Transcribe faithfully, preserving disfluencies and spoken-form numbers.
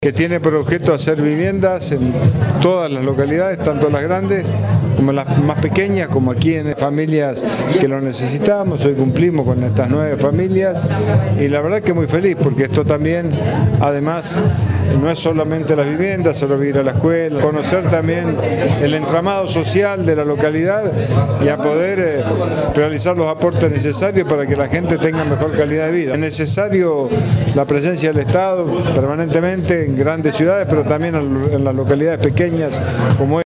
que tiene por objeto hacer viviendas en todas las localidades, tanto las grandes como las más pequeñas, como aquí en familias que lo necesitamos. Hoy cumplimos con estas nueve familias y la verdad que muy feliz, porque esto también, además, no es solamente las viviendas, solo ir a la escuela, conocer también el entramado social de la localidad y a poder eh, realizar los aportes necesarios para que la gente tenga mejor calidad de vida. Es necesario la presencia del Estado permanentemente en grandes ciudades, pero también en las localidades pequeñas como